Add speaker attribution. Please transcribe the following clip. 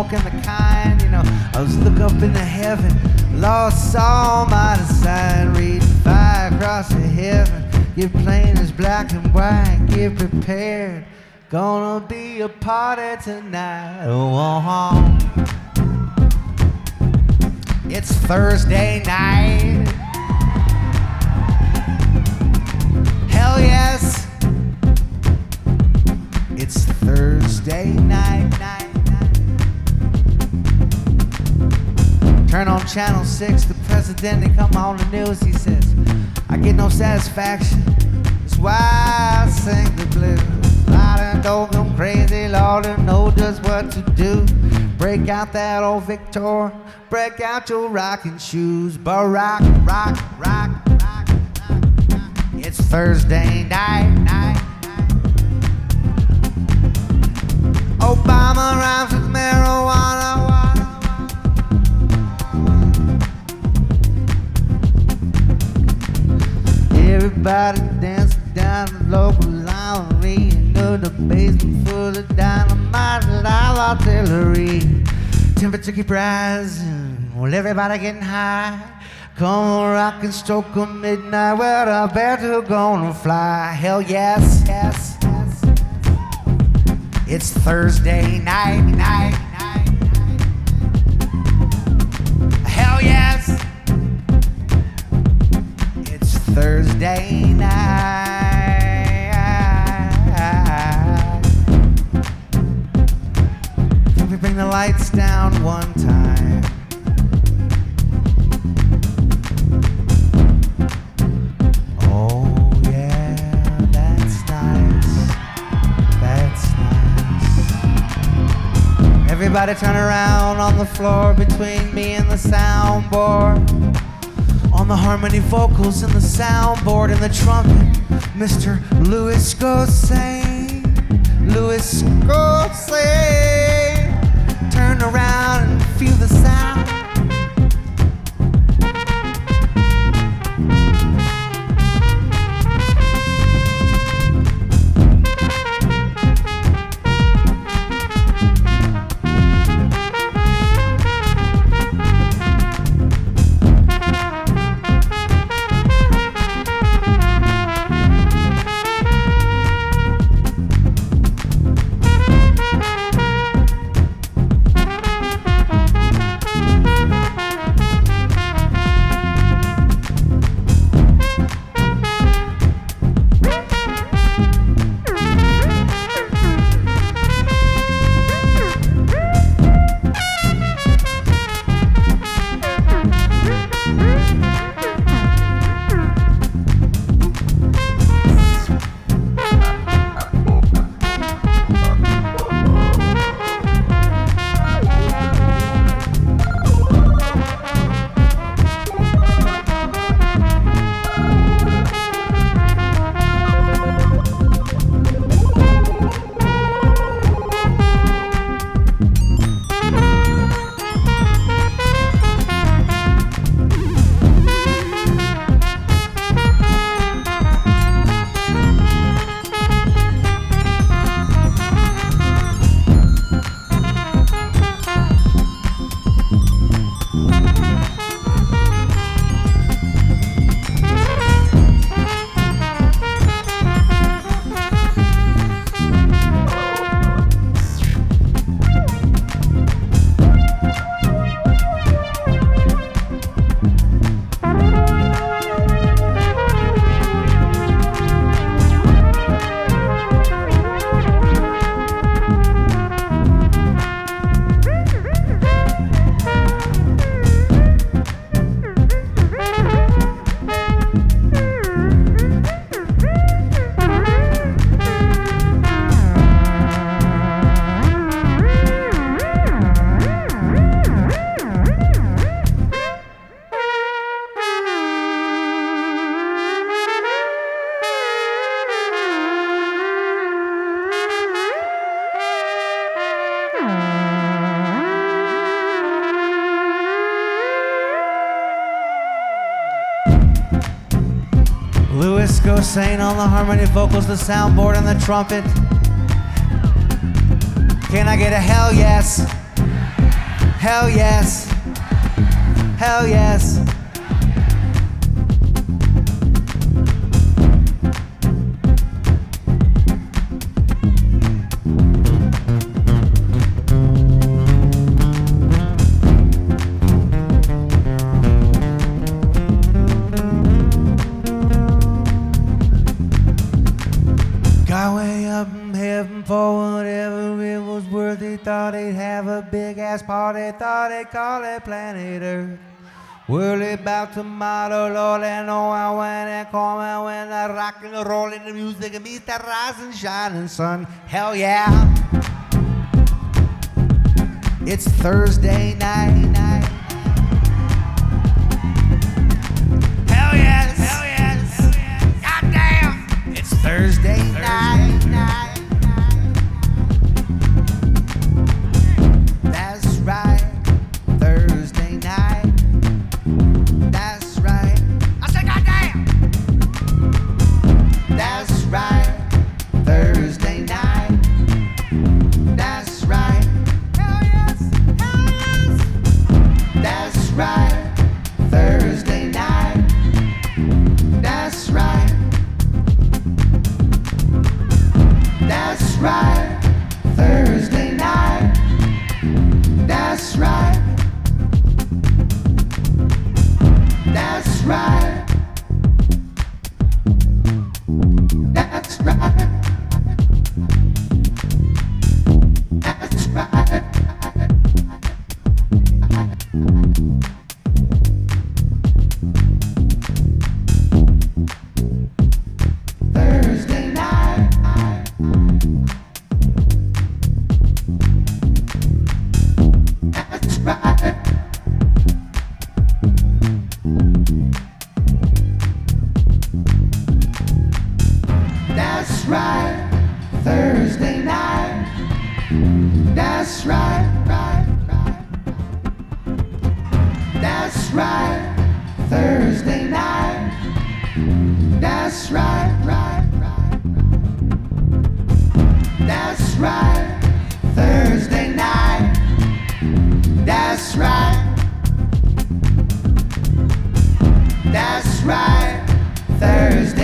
Speaker 1: smoking the kind, you know. I was looking up into heaven, lost all my sign, reading fire across the heaven. Get plain as black and white, get prepared. Gonna be a party tonight. Oh, it's Thursday night. Hell yes. It's Thursday night. Turn on channel 6, the president, and come on the news, he says, I get no satisfaction, that's why I sing the blues. I don't go crazy, Lord, I know just what to do. Break out that old Victor, break out your rocking shoes. But rock. It's Thursday night. Obama rhymes with marijuana. Everybody dancing down the local lottery, into the basement full of dynamite and artillery. Temperature keep rising, well everybody getting high. Come on, rock and stroke 'em midnight, well I bet you're gonna fly. Hell yes. It's Thursday night. Hell yes. It's Thursday night. Can we bring the lights down one time? Oh yeah, that's nice. Everybody turn around on the floor between me and the soundboard. On the harmony vocals and the soundboard and the trumpet, Mr. Louis Gossett. Turn around and feel the sound. Louis Gossett on the harmony vocals, the soundboard, and the trumpet. Can I get a hell yes? Hell yes. Hell yes. Got way up in heaven for whatever it was worth. They thought they'd have a big ass party, thought they'd call it planet Earth. Worried about tomorrow, Lord, I know I went and come and when I rock and roll in the music and meet that rising, shining sun. Hell yeah. It's Thursday night. Hell yes. Hell yes. Goddamn. It's Thursday night. That's right. Thursday night. That's right. I said goddamn. That's right. Thursday night. That's right. Hell yes. Hell yes. That's right. Thursday night. That's right. That's right. Thursday night. That's right. That's right. That's right. That's right. Thursday night. That's right. That's right. Thursday night. That's right. That's right. Thursday night. That's right. That's right. Thursday night. That's right. That's right. Thursday.